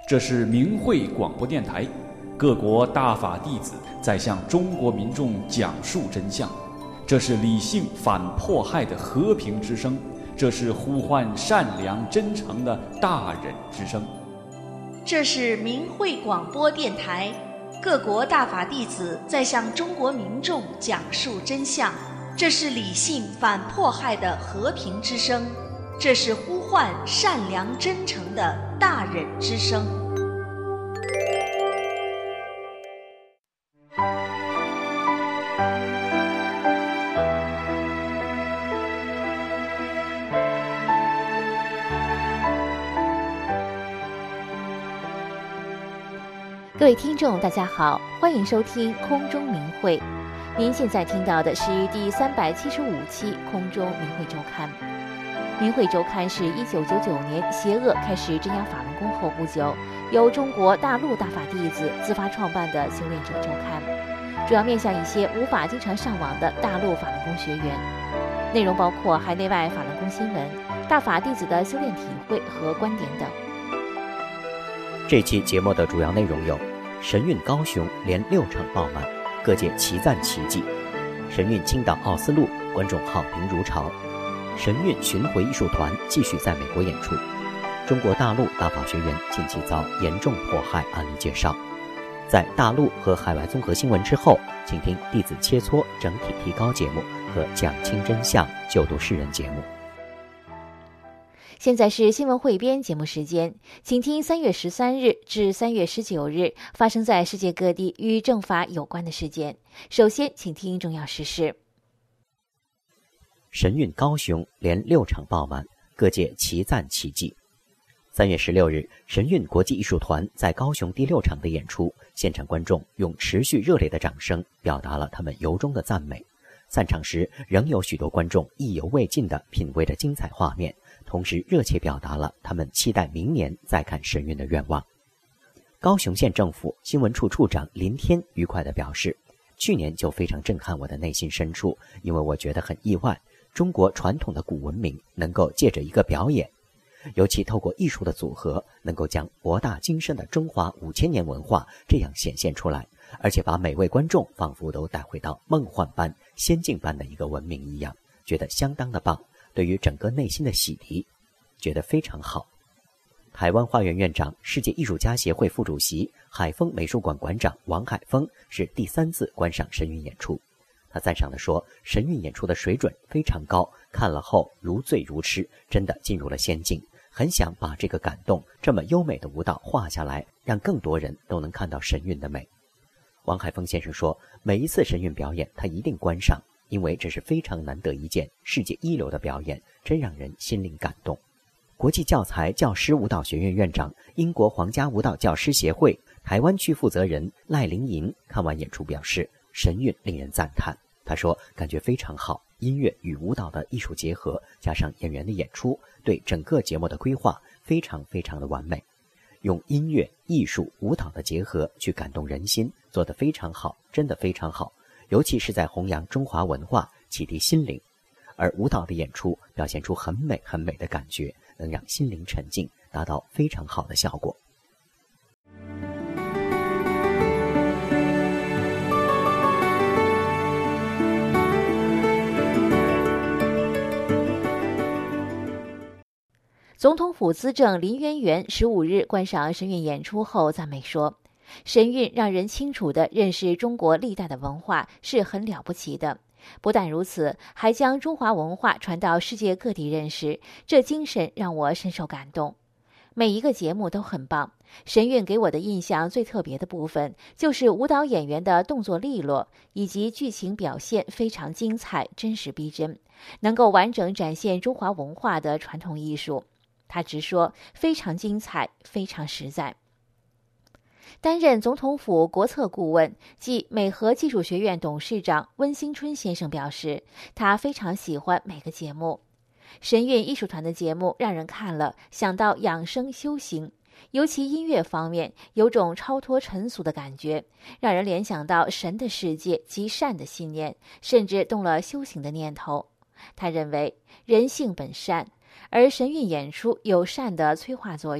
这是明慧广播电台，各国大法弟子在向中国民众讲述真相。这是理性反迫害的和平之声，这是呼唤善良真诚的大忍之声。 这是明慧广播电台，各国大法弟子在向中国民众讲述真相。这是理性反迫害的和平之声，这是呼唤善良真诚的大忍之声。 各位听众大家好，欢迎收听空中明慧。您现在听到的是第375期空中明慧周刊。明慧周刊是1999年邪恶开始镇压法轮功后不久，由中国大陆大法弟子自发创办的修炼者周刊，主要面向一些无法经常上网的大陆法轮功学员。内容包括海内外法轮功新闻、大法弟子的修炼体会和观点等。 这期节目的主要内容有：神韵高雄连6场爆满，各界齐赞奇迹；神韵青岛奥斯陆观众好评如潮；神韵巡回艺术团继续在美国演出；中国大陆大法学员近期遭严重迫害案例介绍。在大陆和海外综合新闻之后，请听弟子切磋整体提高节目和讲清真相救度世人节目。 现在是新闻汇编节目时间，请听3月13日至3月19日发生在世界各地与正法有关的事件。首先，请听重要时事。 神韵高雄连6场爆满，各界齐赞奇迹。3月16日，神韵国际艺术团在高雄第6场的演出，现场观众用持续热烈的掌声表达了他们由衷的赞美。散场时，仍有许多观众意犹未尽地品味着精彩画面，同时热切表达了他们期待明年再看神韵的愿望。高雄县政府新闻处处长林天愉快地表示，去年就非常震撼我的内心深处，因为我觉得很意外，中国传统的古文明能够借着一个表演，尤其透过艺术的组合，能够将博大精深的中华5000年文化这样显现出来，而且把每位观众仿佛都带回到梦幻般仙境般的一个文明一样，觉得相当的棒，对于整个内心的洗涤觉得非常好。台湾花园院长、世界艺术家协会副主席、海丰美术馆馆长王海峰是第3次观赏神韵演出，他赞赏地说，神韵演出的水准非常高，看了后如醉如痴，真的进入了仙境，很想把这个感动这么优美的舞蹈画下来，让更多人都能看到神韵的美。王海峰先生说，每一次神韵表演他一定观赏，因为这是非常难得一件世界一流的表演，真让人心灵感动。国际教材教师舞蹈学院院长、英国皇家舞蹈教师协会台湾区负责人赖玲莹看完演出表示，神韵令人赞叹。他说，感觉非常好，音乐与舞蹈的艺术结合，加上演员的演出，对整个节目的规划非常非常的完美，用音乐、艺术、舞蹈的结合去感动人心，做得非常好，真的非常好，尤其是在弘扬中华文化，启迪心灵。而舞蹈的演出表现出很美很美的感觉，能让心灵沉静，达到非常好的效果。 总统府资政林渊源15日观赏神韵演出后赞美说，神韵让人清楚地认识中国历代的文化是很了不起的，不但如此，还将中华文化传到世界各地认识，这精神让我深受感动。每一个节目都很棒，神韵给我的印象最特别的部分就是舞蹈演员的动作利落，以及剧情表现非常精彩，真实逼真，能够完整展现中华文化的传统艺术。他直说，非常精彩，非常实在。担任总统府国策顾问暨美和技术学院董事长温新春先生表示，他非常喜欢每个节目。神韵艺术团的节目让人看了想到养生修行，尤其音乐方面有种超脱尘俗的感觉，让人联想到神的世界及善的信念，甚至动了修行的念头。他认为人性本善，而神韵演出有善的催化作用，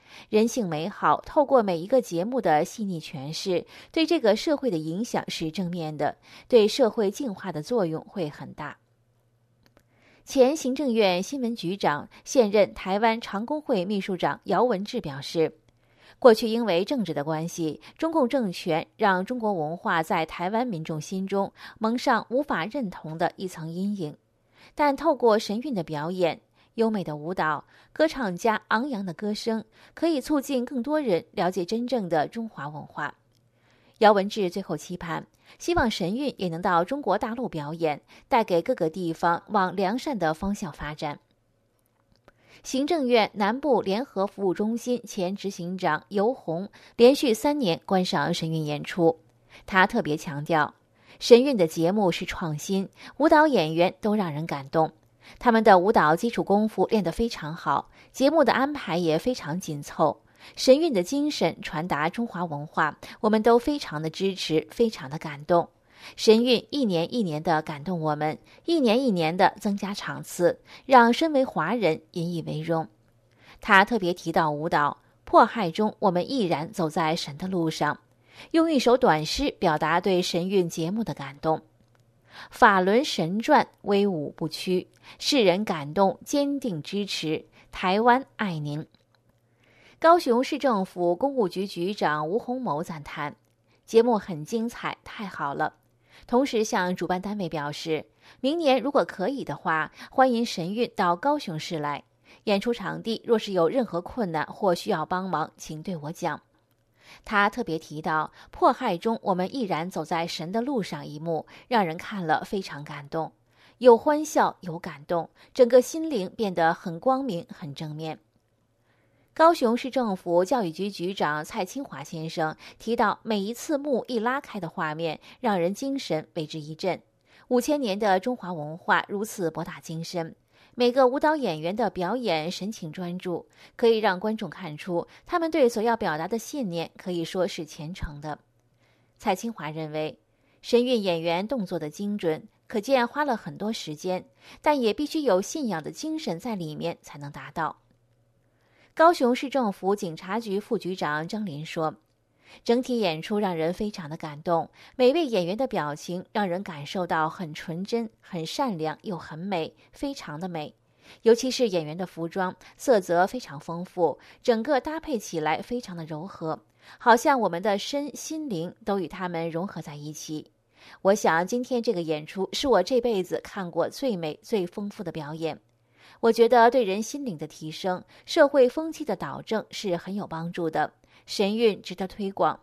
人性美好透过每一个节目的细腻诠释，对这个社会的影响是正面的，对社会净化的作用会很大。前行政院新闻局长、现任台湾常工会秘书长姚文智表示，过去因为政治的关系，中共政权让中国文化在台湾民众心中蒙上无法认同的一层阴影。但透过神韵的表演、优美的舞蹈、歌唱家昂扬的歌声，可以促进更多人了解真正的中华文化。姚文智最后期盼，希望神韵也能到中国大陆表演，带给各个地方往良善的方向发展。行政院南部联合服务中心前执行长尤宏连续3年观赏神韵演出，他特别强调，神韵的节目是创新，舞蹈演员都让人感动，他们的舞蹈基础功夫练得非常好，节目的安排也非常紧凑。神韵的精神传达中华文化，我们都非常的支持，非常的感动。神韵一年一年的感动我们，一年一年的增加场次，让身为华人引以为荣。他特别提到舞蹈，迫害中我们毅然走在神的路上，用一首短诗表达对神韵节目的感动。法轮神转，威武不屈，世人感动，坚定支持，台湾爱您。高雄市政府公务局局长吴鸿谋赞叹，节目很精彩，太好了。同时向主办单位表示，明年如果可以的话，欢迎神韵到高雄市来。演出场地若是有任何困难或需要帮忙，请对我讲。他特别提到，迫害中我们毅然走在神的路上一幕，让人看了非常感动，有欢笑，有感动，整个心灵变得很光明，很正面。高雄市政府教育局局长蔡清华先生提到，每一次幕一拉开的画面，让人精神为之一振。5000年的中华文化如此博大精深，每个舞蹈演员的表演神情专注，可以让观众看出他们对所要表达的信念可以说是虔诚的。蔡清华认为，神韵演员动作的精准，可见花了很多时间，但也必须有信仰的精神在里面才能达到。高雄市政府警察局副局长张林说，整体演出让人非常的感动，每位演员的表情让人感受到很纯真、很善良又很美，非常的美。尤其是演员的服装色泽非常丰富，整个搭配起来非常的柔和，好像我们的身心灵都与他们融合在一起。我想今天这个演出是我这辈子看过最美最丰富的表演。我觉得对人心灵的提升、社会风气的导正是很有帮助的，神韵值得推广。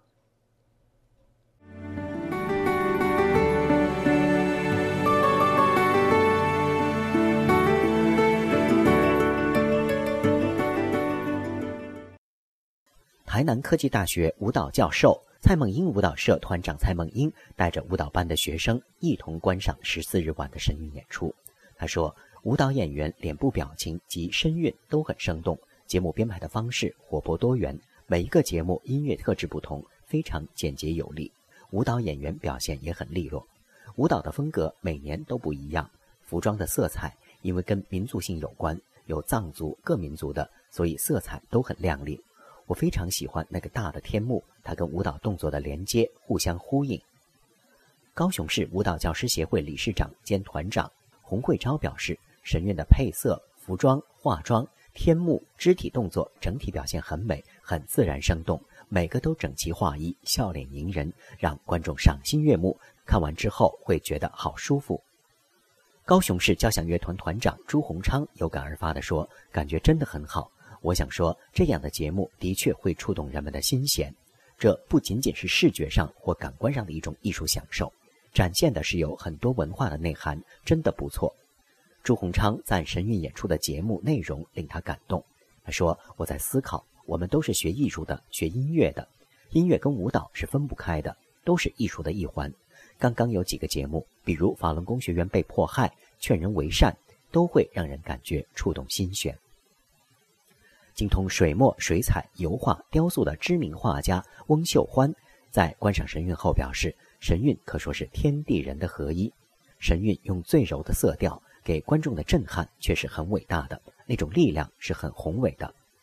台南科技大学舞蹈教授蔡梦英舞蹈社团长蔡梦英带着舞蹈班的学生一同观赏14日晚的神韵演出。他说，舞蹈演员脸部表情及声韵都很生动，节目编排的方式活泼多元，每一个节目音乐特质不同，非常简洁有力。舞蹈演员表现也很利落，舞蹈的风格每年都不一样，服装的色彩因为跟民族性有关，有藏族各民族的，所以色彩都很亮丽。我非常喜欢那个大的天幕，它跟舞蹈动作的连接互相呼应。高雄市舞蹈教师协会理事长兼团长洪慧昭表示，神韵的配色、服装、化妆、天幕、肢体动作整体表现很美，很自然生动，每个都整齐划一，笑脸迎人，让观众赏心悦目，看完之后会觉得好舒服。高雄市交响乐团团长朱鸿昌有感而发地说，感觉真的很好。我想说，这样的节目的确会触动人们的心弦，这不仅仅是视觉上或感官上的一种艺术享受，展现的是有很多文化的内涵，真的不错。朱鸿昌赞神韵演出的节目内容令他感动，他说，我在思考，我们都是学艺术的，学音乐的，音乐跟舞蹈是分不开的，都是艺术的一环。刚刚有几个节目，比如法轮功学员被迫害、劝人为善，都会让人感觉触动心弦。精通水墨、水彩、油画、雕塑的知名画家翁秀欢在观赏神韵后表示，神韵可说是天地人的合一，神韵用最柔的色调给观众的震撼却是很伟大的，那种力量是很宏伟的。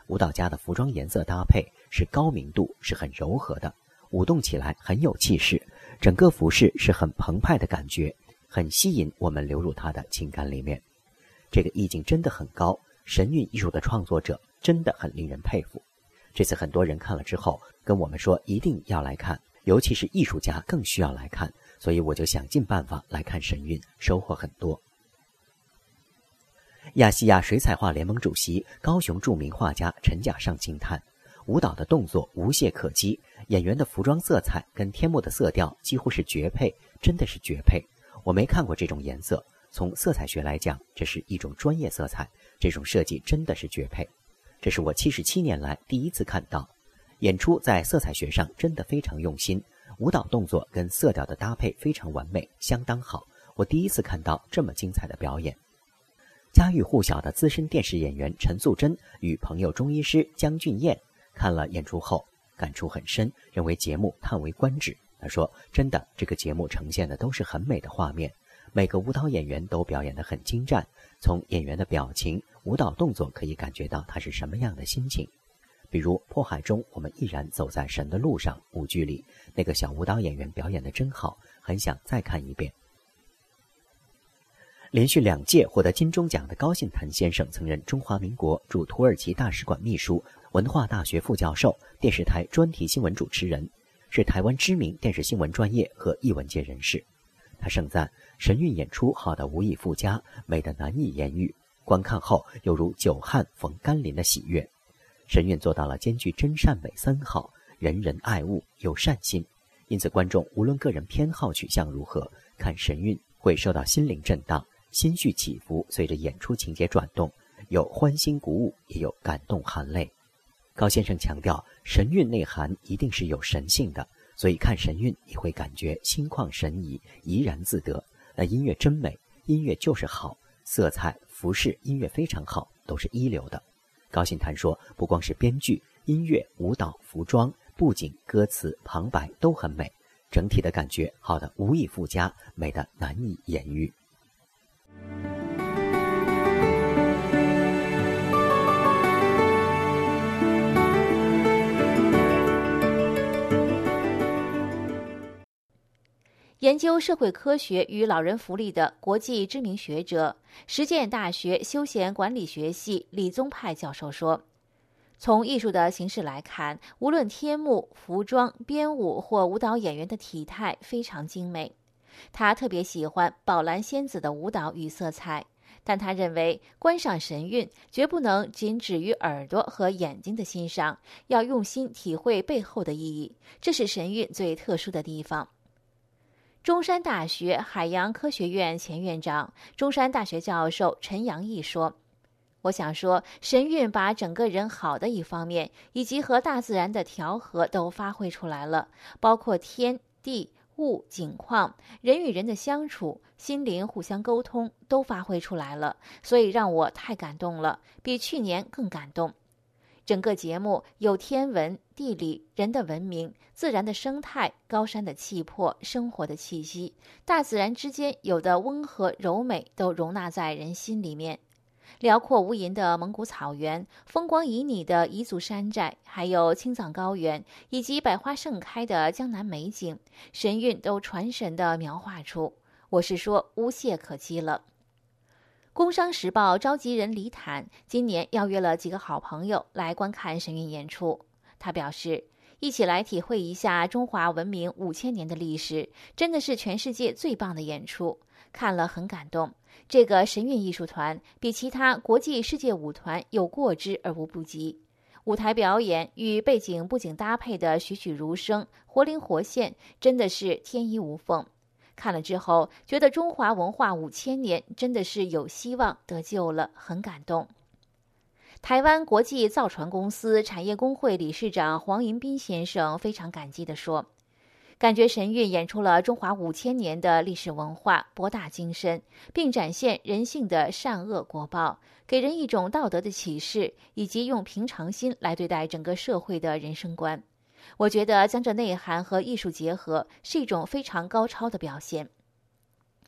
舞蹈家的服装颜色搭配是高明度，是很柔和的，舞动起来很有气势，整个服饰是很澎湃的感觉，很吸引我们流入它的情感里面。这个意境真的很高，神韵艺术的创作者真的很令人佩服。这次很多人看了之后跟我们说一定要来看，尤其是艺术家更需要来看，所以我就想尽办法来看神韵，收获很多。亚细亚水彩画联盟主席、高雄著名画家陈甲上惊叹，舞蹈的动作无懈可击，演员的服装色彩跟天幕的色调几乎是绝配，真的是绝配。我没看过这种颜色，从色彩学来讲，这是一种专业色彩，这种设计真的是绝配。这是我77年来第一次看到，演出在色彩学上真的非常用心，舞蹈动作跟色调的搭配非常完美，相当好。我第一次看到这么精彩的表演。家喻户晓的资深电视演员陈素贞与朋友中医师江俊彦看了演出后感触很深，认为节目叹为观止。他说，真的，这个节目呈现的都是很美的画面，每个舞蹈演员都表演得很精湛，从演员的表情、舞蹈动作可以感觉到他是什么样的心情。比如《迫害中我们毅然走在神的路上》舞剧里，那个小舞蹈演员表演得真好，很想再看一遍。连续2届获得金钟奖的高信谈先生曾任中华民国驻土耳其大使馆秘书、文化大学副教授、电视台专题新闻主持人，是台湾知名电视新闻专业和艺文界人士。他盛赞神韵演出好得无以复加，美得难以言喻，观看后犹如久旱逢甘霖的喜悦。神韵做到了兼具真善美3好，人人爱物，有善心，因此观众无论个人偏好取向如何，看神韵会受到心灵震荡，心绪起伏，随着演出情节转动，有欢欣鼓舞，也有感动含泪。高先生强调，神韵内涵一定是有神性的，所以看神韵你会感觉心旷神怡，怡然自得。那音乐真美，音乐就是好，色彩、服饰、音乐非常好，都是一流的。高信谈说，不光是编剧、音乐、舞蹈、服装、布景、歌词、旁白都很美，整体的感觉好得无以复加，美得难以言喻。 研究社会科学与老人福利的国际知名学者、实践大学休闲管理学系李宗派教授说，从艺术的形式来看，无论天幕、服装、编舞或舞蹈演员的体态非常精美。他特别喜欢宝蓝仙子的舞蹈与色彩，但他认为观赏神韵绝不能仅止于耳朵和眼睛的欣赏，要用心体会背后的意义，这是神韵最特殊的地方。中山大学海洋科学院前院长、中山大学教授陈阳义说，我想说，神韵把整个人好的一方面以及和大自然的调和都发挥出来了，包括天地物景况，人与人的相处，心灵互相沟通都发挥出来了，所以让我太感动了，比去年更感动。整个节目有天文、地理、人的文明、自然的生态、高山的气魄、生活的气息，大自然之间有的温和柔美都容纳在人心里面。辽阔无垠的蒙古草原，风光旖旎的彝族山寨，还有青藏高原，以及百花盛开的江南美景，神韵都传神地描画出，我是说无懈可击了。工商时报召集人李坦今年邀约了几个好朋友来观看神韵演出。他表示，一起来体会一下中华文明5000年的历史，真的是全世界最棒的演出，看了很感动。这个神韵艺术团比其他国际世界舞团有过之而无不及，舞台表演与背景布景搭配的栩栩如生，活灵活现，真的是天衣无缝。看了之后，觉得中华文化5000年真的是有希望得救了，很感动。台湾国际造船公司产业工会理事长黄迎宾先生非常感激地说，感觉神韵演出了中华5000年的历史文化，博大精深，并展现人性的善恶果报，给人一种道德的启示，以及用平常心来对待整个社会的人生观。我觉得将这内涵和艺术结合是一种非常高超的表现。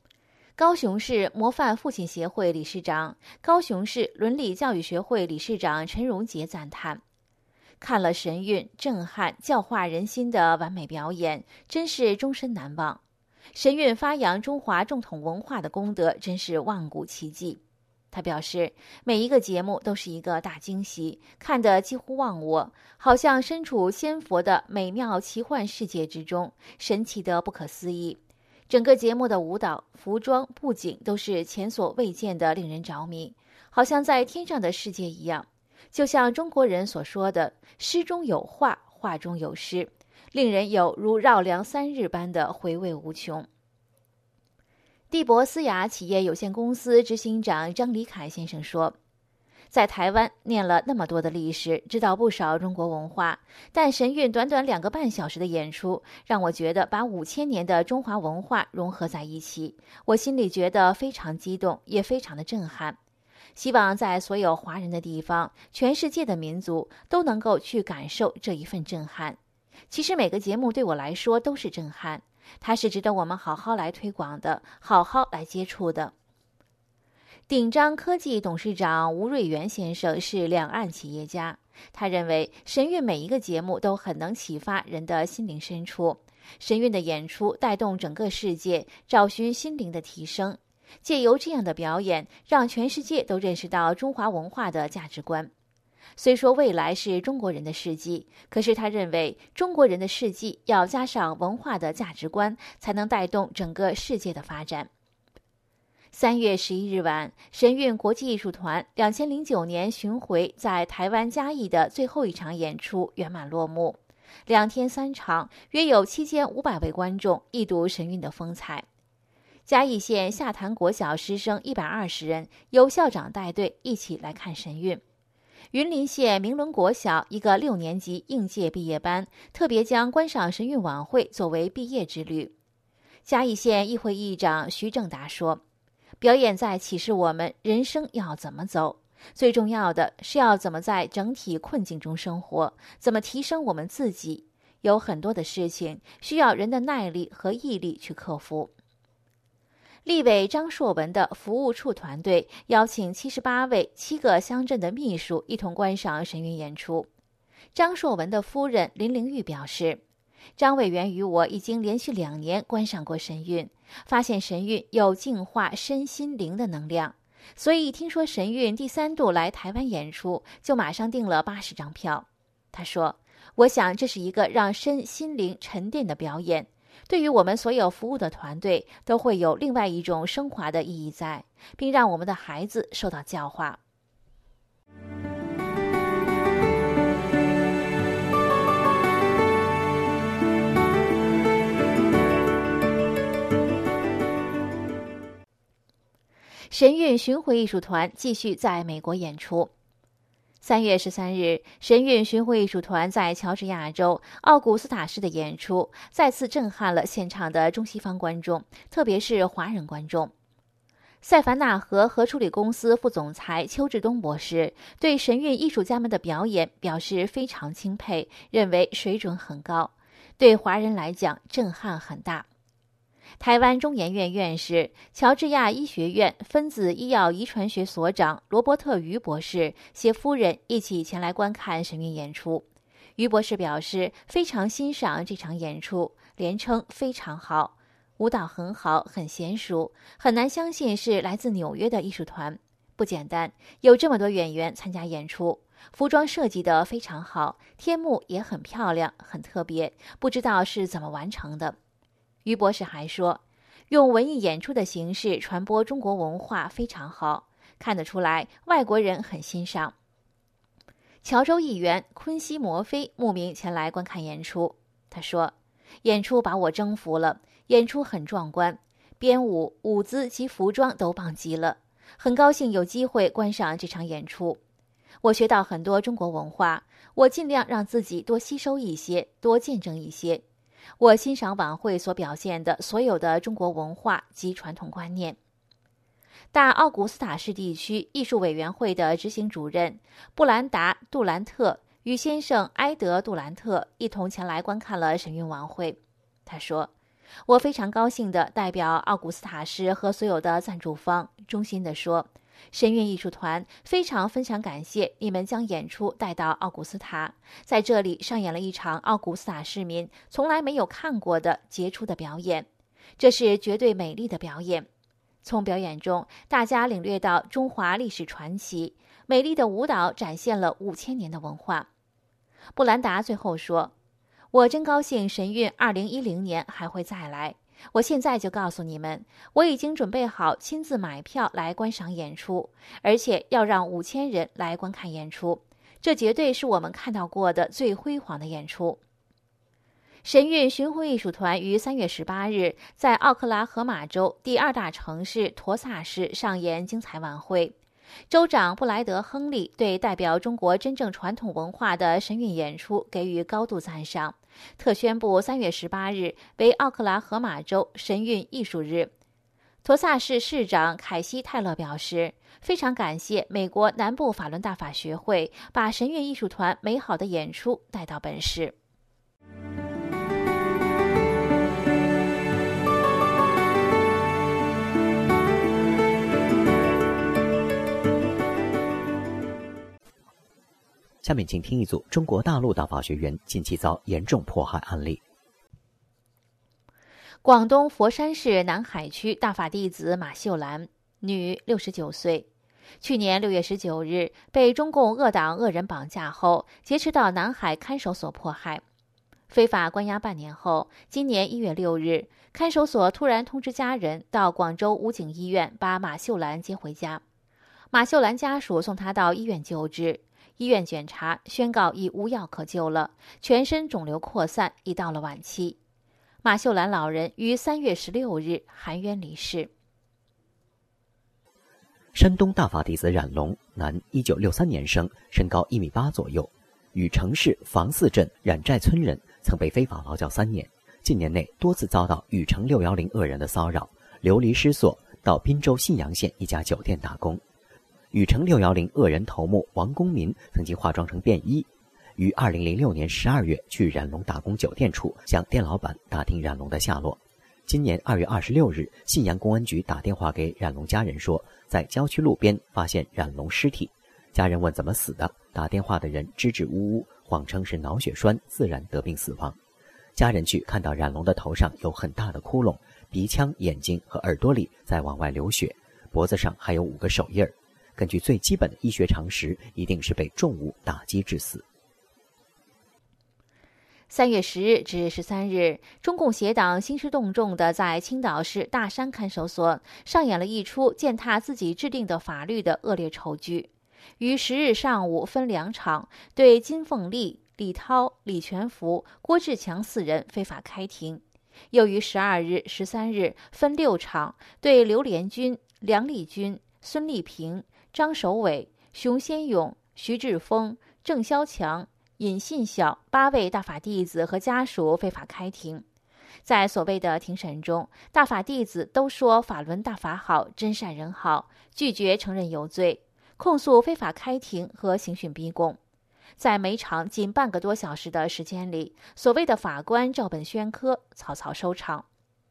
高雄市模范父亲协会理事长、高雄市伦理教育学会理事长陈荣杰赞叹：看了神韵、震撼、教化人心的完美表演，真是终身难忘。神韵发扬中华正统文化的功德，真是万古奇迹。他表示，每一个节目都是一个大惊喜，看得几乎忘我，好像身处仙佛的美妙奇幻世界之中，神奇得不可思议。整个节目的舞蹈、服装、布景都是前所未见的，令人着迷，好像在天上的世界一样。就像中国人所说的“诗中有画，画中有诗”，令人有如绕梁三日般的回味无穷。帝博思雅企业有限公司执行长张黎凯先生说，在台湾念了那么多的历史，知道不少中国文化，但神韵短短2个半小时的演出，让我觉得把5000年的中华文化融合在一起，我心里觉得非常激动，也非常的震撼。希望在所有华人的地方，全世界的民族都能够去感受这一份震撼。其实每个节目对我来说都是震撼，它是值得我们好好来推广的，好好来接触的。鼎章科技董事长吴瑞元先生是两岸企业家，他认为神韵每一个节目都很能启发人的心灵深处，神韵的演出带动整个世界找寻心灵的提升，借由这样的表演，让全世界都认识到中华文化的价值观。虽说未来是中国人的世纪，可是他认为中国人的世纪要加上文化的价值观，才能带动整个世界的发展。3月11日晚，神韵国际艺术团2009年巡回在台湾嘉义的最后一场演出圆满落幕，2天3场，约有7500位观众一睹神韵的风采。嘉义县下潭国小师生120人，由校长带队一起来看神韵。云林县明伦国小一个6年级应届毕业班，特别将观赏神韵晚会作为毕业之旅。嘉义县议会议长徐正达说，表演在启示我们人生要怎么走，最重要的是要怎么在整体困境中生活，怎么提升我们自己。有很多的事情需要人的耐力和毅力去克服。立委张硕文的服务处团队邀请78位7个乡镇的秘书一同观赏神韵演出。张硕文的夫人林玲玉表示，张委员与我已经连续2年观赏过神韵，发现神韵有净化身心灵的能量，所以听说神韵第3度来台湾演出，就马上订了80张票。他说，我想这是一个让身心灵沉淀的表演，对于我们所有服务的团队都会有另外一种升华的意义在，并让我们的孩子受到教化。神韵巡回艺术团继续在美国演出。3月13日，神韵巡回艺术团在乔治亚州奥古斯塔市的演出再次震撼了现场的中西方观众，特别是华人观众。塞凡纳河核处理公司副总裁邱志东博士对神韵艺术家们的表演表示非常钦佩，认为水准很高，对华人来讲震撼很大。台湾中研院院士、乔治亚医学院分子医药遗传学所长罗伯特·于博士携夫人一起前来观看神韵演出。于博士表示非常欣赏这场演出，连称非常好，舞蹈很好，很娴熟，很难相信是来自纽约的艺术团，不简单，有这么多演员参加演出，服装设计得非常好，天幕也很漂亮，很特别，不知道是怎么完成的。于博士还说，用文艺演出的形式传播中国文化非常好，看得出来外国人很欣赏。乔州议员昆西摩菲慕名前来观看演出，他说，演出把我征服了，演出很壮观，编舞、舞姿及服装都棒极了，很高兴有机会观赏这场演出。我学到很多中国文化，我尽量让自己多吸收一些，多见证一些。我欣赏晚会所表现的所有的中国文化及传统观念。大奥古斯塔市地区艺术委员会的执行主任布兰达·杜兰特与先生埃德·杜兰特一同前来观看了神韵晚会。他说， 我非常高兴地代表奥古斯塔市和所有的赞助方衷心地说，神韵艺术团非常感谢你们将演出带到奥古斯塔，在这里上演了一场奥古斯塔市民从来没有看过的杰出的表演，这是绝对美丽的表演。从表演中，大家领略到中华历史传奇，美丽的舞蹈展现了5000年的文化。布兰达最后说，我真高兴神韵2010年还会再来。我现在就告诉你们，我已经准备好亲自买票来观赏演出，而且要让5000人来观看演出，这绝对是我们看到过的最辉煌的演出。神韵巡回艺术团于3月18日在奥克拉荷马州第2大城市陀萨市上演精彩晚会。州长布莱德·亨利对代表中国真正传统文化的神韵演出给予高度赞赏，特宣布3月18日为奥克拉荷马州神韵艺术日。陀萨市市长凯西·泰勒表示，非常感谢美国南部法伦大法学会把神韵艺术团美好的演出带到本市。 下面请听一组中国大陆大法学员近期遭严重迫害案例。 广东佛山市南海区大法弟子马秀兰，女，69岁，去年6月19日被中共恶党恶人绑架后，劫持到南海看守所迫害。非法关押半年后，今年1月6日，看守所突然通知家人到广州武警医院把马秀兰接回家。马秀兰家属送她到医院救治，医院检查宣告已无药可救了，全身肿瘤扩散，已到了晚期。马秀兰老人于3月16日含冤离世。 山东大法弟子冉龙，男，1963年生，身高1.8米左右，与城市房寺镇冉寨村人，曾被非法劳教3年，近年内多次遭到禹城610恶人的骚扰，流离失所，到滨州信阳县一家酒店打工。禹城610恶人头目王公民曾经化妆成便衣，于2006年12月去冉龙打工酒店处向店老板打听冉龙的下落。今年2月26日，信阳公安局打电话给冉龙家人说，在郊区路边发现冉龙尸体。家人问怎么死的，打电话的人支支吾吾，谎称是脑血栓自然得病死亡。家人去看到冉龙的头上有很大的窟窿，鼻腔、眼睛和耳朵里在往外流血，脖子上还有5个手印儿。根据最基本的医学常识，一定是被重物打击致死。 3月10日至13日，中共邪党兴师动众地在青岛市大山看守所上演了一出践踏自己制定的法律的恶劣丑剧。于10日上午分2场，对金凤丽、李涛、李全福、郭志强4人非法开庭，又于12日、13日分6场，对刘连军、梁立军、孙立平、张守伟、熊先勇、徐志峰、郑肖强、尹信晓8位大法弟子和家属非法开庭。在所谓的庭审中，大法弟子都说法轮大法好，真善人好，拒绝承认有罪，控诉非法开庭和刑讯逼供。在每场仅半个多小时的时间里，所谓的法官照本宣科，草草收场。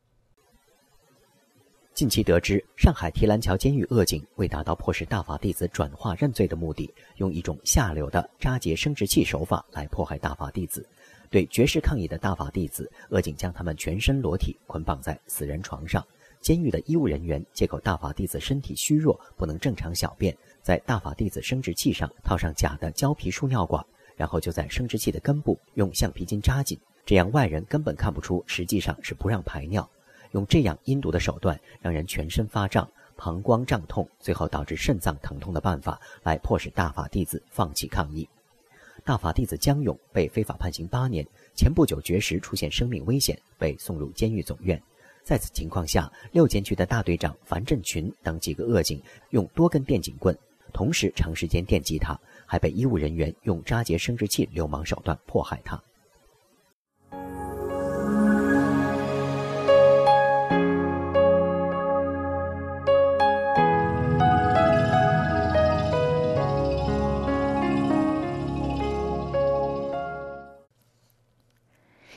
近期得知，上海提篮桥监狱恶警为达到迫使大法弟子转化认罪的目的，用一种下流的扎结生殖器手法来迫害大法弟子。对绝食抗议的大法弟子，恶警将他们全身裸体捆绑在死人床上。监狱的医务人员借口大法弟子身体虚弱，不能正常小便，在大法弟子生殖器上套上假的胶皮输尿管，然后就在生殖器的根部用橡皮筋扎紧，这样外人根本看不出实际上是不让排尿。用这样阴毒的手段，让人全身发胀、膀胱胀痛，最后导致肾脏疼痛的办法，来迫使大法弟子放弃抗议。大法弟子江勇被非法判刑8年，前不久绝食出现生命危险，被送入监狱总院。在此情况下，6监区的大队长樊振群等几个恶警用多根电警棍，同时长时间电击他，还被医务人员用扎结生殖器流氓手段迫害他。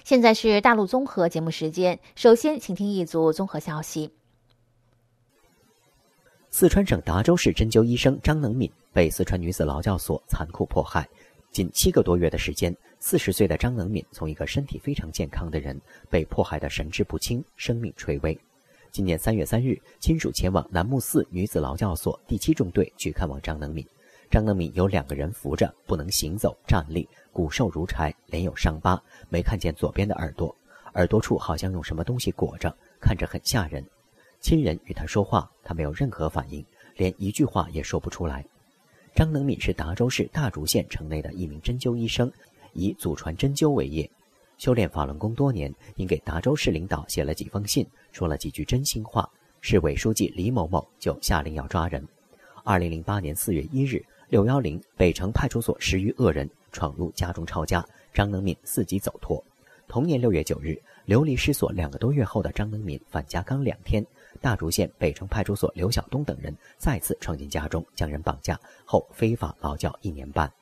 现在是大陆综合节目时间，首先请听一组综合消息。 四川省达州市针灸医生张能敏被四川女子劳教所残酷迫害，仅7个多月的时间，40岁的张能敏从一个身体非常健康的人被迫害得神志不清，生命垂危。今年3月3日，亲属前往楠木寺女子劳教所第7中队去看望张能敏。张能敏有2个人扶着，不能行走站立，骨瘦如柴，脸有伤疤，没看见左边的耳朵，耳朵处好像用什么东西裹着，看着很吓人。亲人与他说话，他没有任何反应，连一句话也说不出来。张能敏是达州市大竹县城内的一名针灸医生，以祖传针灸为业，修炼法轮功多年，因给达州市领导写了几封信，说了几句真心话，市委书记李某某就下令要抓人。2008年4月1日，610北城派出所10余恶人闯入家中抄家，张能敏伺机走脱。同年6月9日，流离失所2个多月后的张能敏返家刚2天，大竹县北城派出所刘晓东等人再次闯进家中，将人绑架后非法劳教1年半。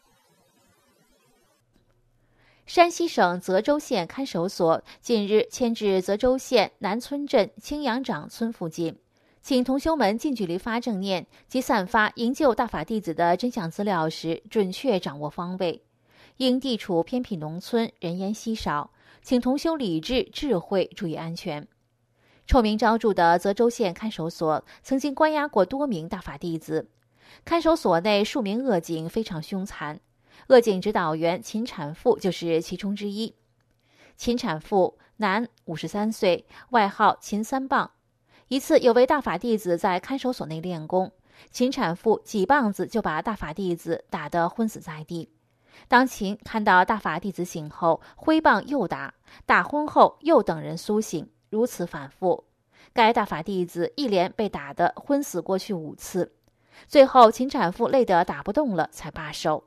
山西省泽州县看守所近日迁至泽州县南村镇青阳长村附近，请同修们近距离发正念及散发营救大法弟子的真相资料时，准确掌握方位。因地处偏僻农村，人烟稀少，请同修理智智慧，注意安全。臭名昭著的泽州县看守所曾经关押过多名大法弟子，看守所内数名恶警非常凶残，恶警指导员秦产富就是其中之一。秦产富，男，53岁，外号秦三棒。一次有位大法弟子在看守所内练功，秦产富几棒子就把大法弟子打得昏死在地。当秦看到大法弟子醒后，挥棒又打，打昏后又等人苏醒，如此反复。该大法弟子一连被打得昏死过去5次，最后秦产富累得打不动了，才罢手。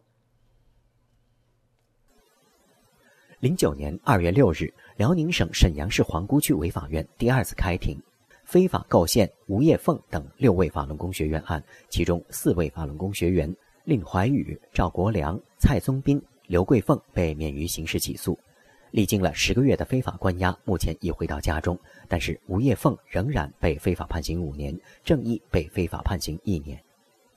09年2月6日，辽宁省沈阳市皇姑区委法院第2次开庭，非法构陷吴叶凤等6位法轮功学员案，其中4位法轮功学员令怀宇、赵国良、蔡宗斌、刘桂凤被免于刑事起诉。历经了10个月的非法关押，目前已回到家中，但是吴叶凤仍然被非法判刑5年，郑毅被非法判刑1年。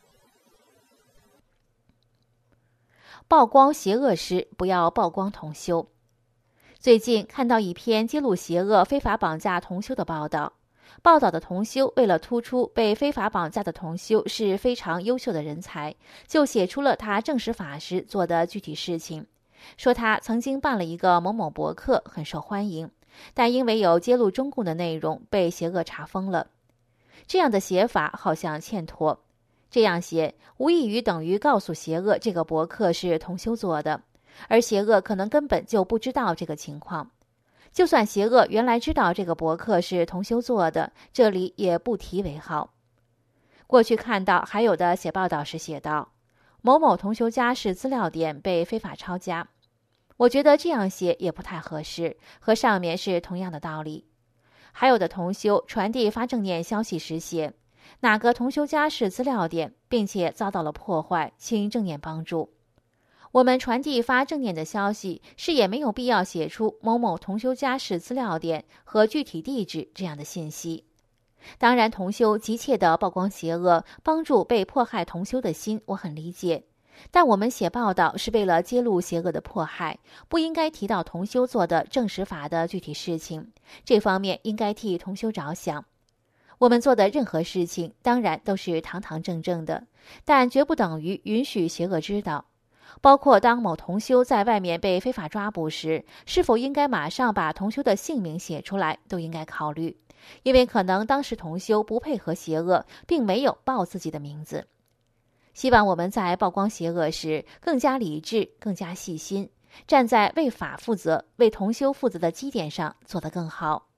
曝光邪恶时，不要曝光同修。最近看到一篇揭露邪恶非法绑架同修的报道，报道的同修为了突出被非法绑架的同修是非常优秀的人才，就写出了他证实法时做的具体事情，说他曾经办了一个某某博客，很受欢迎，但因为有揭露中共的内容被邪恶查封了。这样的写法好像欠妥，这样写无异于等于告诉邪恶这个博客是同修做的，而邪恶可能根本就不知道这个情况。就算邪恶原来知道这个博客是同修做的，这里也不提为好。过去看到还有的写报道时写道，某某同修家是资料点被非法抄家，我觉得这样写也不太合适，和上面是同样的道理。还有的同修传递发正念消息时写，哪个同修家是资料点，并且遭到了破坏，请正念帮助。我们传递发正念的消息是也没有必要写出某某同修家是资料点和具体地址这样的信息。当然，同修急切地曝光邪恶，帮助被迫害同修的心我很理解，但我们写报道是为了揭露邪恶的迫害，不应该提到同修做的正实法的具体事情，这方面应该替同修着想。我们做的任何事情当然都是堂堂正正的，但绝不等于允许邪恶知道。包括当某同修在外面被非法抓捕时，是否应该马上把同修的姓名写出来，都应该考虑，因为可能当时同修不配合邪恶，并没有报自己的名字。希望我们在曝光邪恶时更加理智，更加细心，站在为法负责、为同修负责的基点上做得更好。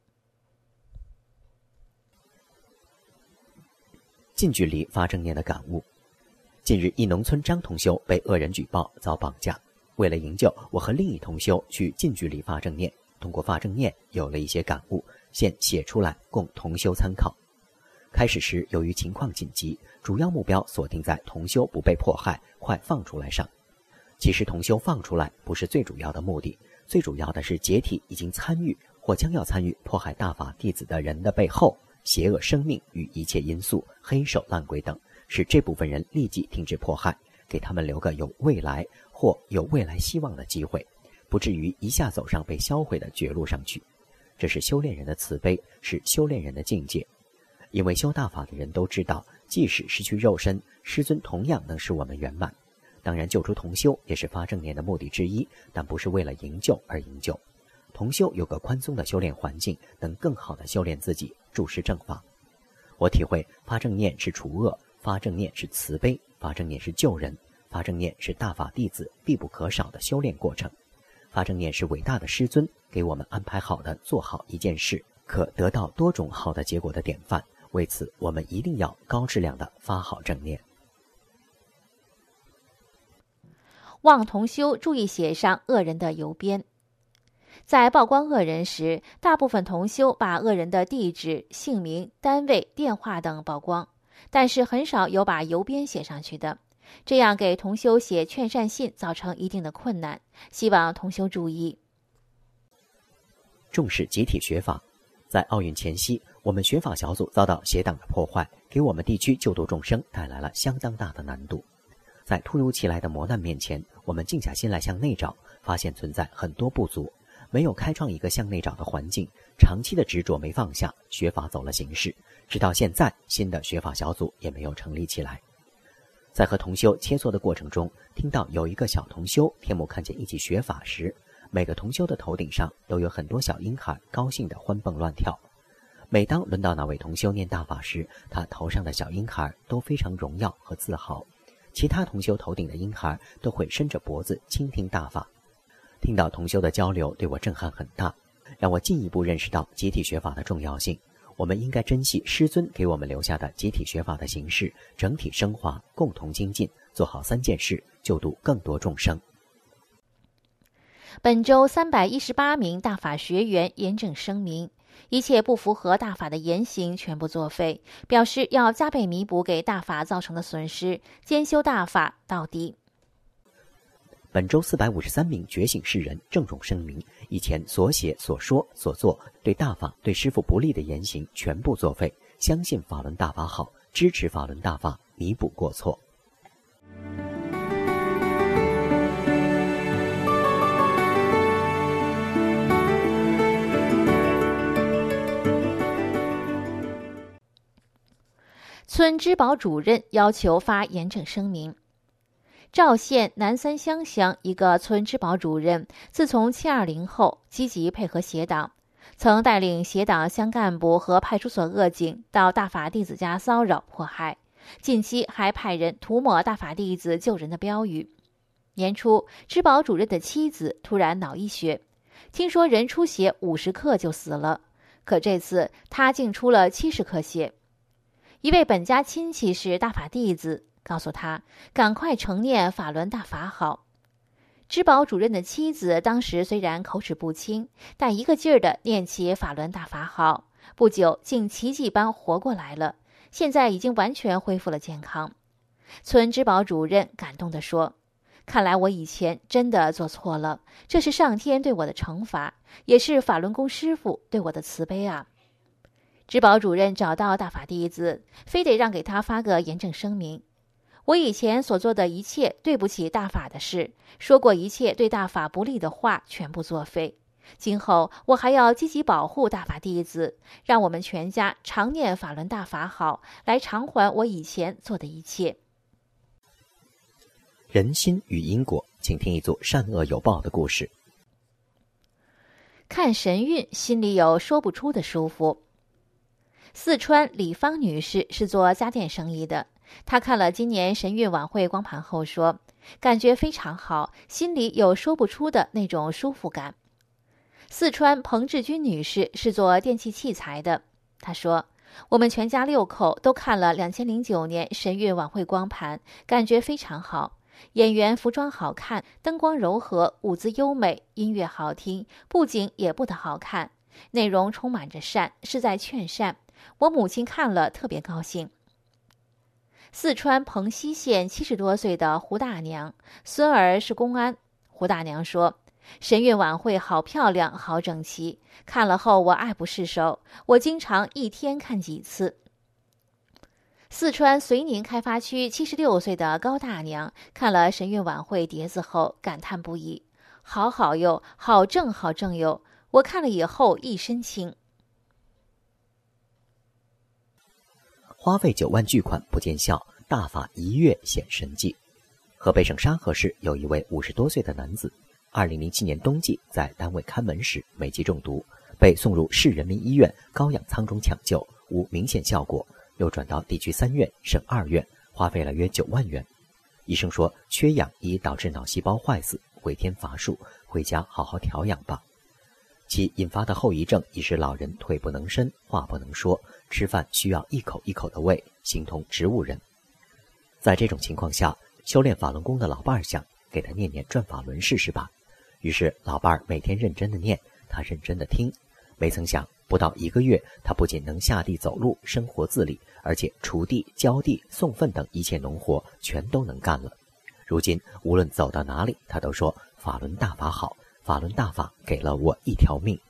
近距离发正念的感悟。近日，一农村张同修被恶人举报遭绑架，为了营救，我和另一同修去近距离发正念，通过发正念有了一些感悟，现写出来供同修参考。开始时由于情况紧急，主要目标锁定在同修不被迫害，快放出来上。 其实同修放出来不是最主要的目的，最主要的是解体已经参与或将要参与迫害大法弟子的人的背后邪恶生命与一切因素、黑手烂鬼等，使这部分人立即停止迫害，给他们留个有未来或有未来希望的机会，不至于一下走上被销毁的绝路上去。这是修炼人的慈悲，是修炼人的境界。因为修大法的人都知道，即使失去肉身，师尊同样能使我们圆满。当然救出同修也是发正念的目的之一，但不是为了营救而营救。同修有个宽松的修炼环境，能更好地修炼自己，注释正法。我体会发正念是除恶，发正念是慈悲，发正念是救人，发正念是大法弟子必不可少的修炼过程。发正念是伟大的师尊给我们安排好的做好一件事，可得到多种好的结果的典范。为此，我们一定要高质量的发好正念。 望同修注意写上恶人的邮编。在曝光恶人时，大部分同修把恶人的地址、姓名、单位、电话等曝光，但是很少有把邮编写上去的，这样给同修写劝善信造成一定的困难，希望同修注意。 重视集体学法。在奥运前夕，我们学法小组遭到邪党的破坏，给我们地区救度众生带来了相当大的难度。在突如其来的磨难面前，我们静下心来向内找，发现存在很多不足，没有开创一个向内找的环境，长期的执着没放下，学法走了形式，直到现在新的学法小组也没有成立起来。在和同修切磋的过程中，听到有一个小同修天幕看见一起学法时，每个同修的头顶上都有很多小婴孩高兴地欢蹦乱跳。每当轮到那位同修念大法时，他头上的小婴孩都非常荣耀和自豪，其他同修头顶的婴孩都会伸着脖子倾听大法。听到同修的交流对我震撼很大，让我进一步认识到集体学法的重要性。我们应该珍惜师尊给我们留下的集体学法的形式，整体升华，共同精进，做好3件事，救度更多众生。 本周318名大法学员严正声明，一切不符合大法的言行全部作废，表示要加倍弥补给大法造成的损失，兼修大法到底。 本周453名觉醒世人郑重声明，以前所写所说所做对大法对师父不利的言行全部作废，相信法轮大法好，支持法轮大法，弥补过错。 村支保主任要求发严正声明。赵县南三乡乡一个村支保主任，自从720后积极配合邪党，曾带领邪党乡干部和派出所恶警到大法弟子家骚扰迫害，近期还派人涂抹大法弟子救人的标语。年初，支保主任的妻子突然脑溢血，听说人出血50克就死了，可这次他竟出了70克血。一位本家亲戚是大法弟子，告诉他赶快承念法轮大法好。支保主任的妻子当时虽然口齿不清，但一个劲儿地念起法轮大法好，不久竟奇迹般活过来了，现在已经完全恢复了健康。村支保主任感动地说，看来我以前真的做错了，这是上天对我的惩罚，也是法轮功师父对我的慈悲啊。支保主任找到大法弟子，非得让给他发个严正声明。我以前所做的一切对不起大法的事，说过一切对大法不利的话，全部作废。今后我还要积极保护大法弟子，让我们全家常念法轮大法好，来偿还我以前做的一切。 人心与因果，请听一组善恶有报的故事。 看神韵，心里有说不出的舒服。四川李芳女士是做家电生意的，她看了今年神韵晚会光盘后说，感觉非常好，心里有说不出的那种舒服感。四川彭志军女士是做电器器材的，她说，我们全家6口都看了2009年神韵晚会光盘，感觉非常好，演员服装好看，灯光柔和，舞姿优美，音乐好听，布景也不得好看，内容充满着善，是在劝善。我母亲看了特别高兴。 四川蓬溪县70多岁的胡大娘，孙儿是公安。胡大娘说，神韵晚会好漂亮，好整齐，看了后我爱不释手，我经常一天看几次。四川遂宁开发区76岁的高大娘看了神韵晚会碟子后感叹不已，好好哟，好正好正哟，我看了以后一身轻。 花费9万巨款不见效，大法1月显神迹。河北省沙河市有一位50多岁的男子，2007年冬季在单位看门时煤气中毒，被送入市人民医院高氧舱中抢救，无明显效果，又转到地区3院、省2院，花费了约9万元。医生说，缺氧已导致脑细胞坏死，回天乏术，回家好好调养吧。其引发的后遗症已使老人腿不能伸，话不能说，吃饭需要一口一口的喂，形同植物人。在这种情况下，修炼法轮功的老伴儿想给他念念转法轮试试吧。于是老伴儿每天认真的念，他认真的听。没曾想，不到1个月，他不仅能下地走路，生活自理，而且锄地、浇地、送粪等一切农活全都能干了。如今无论走到哪里，他都说法轮大法好，法轮大法给了我一条命。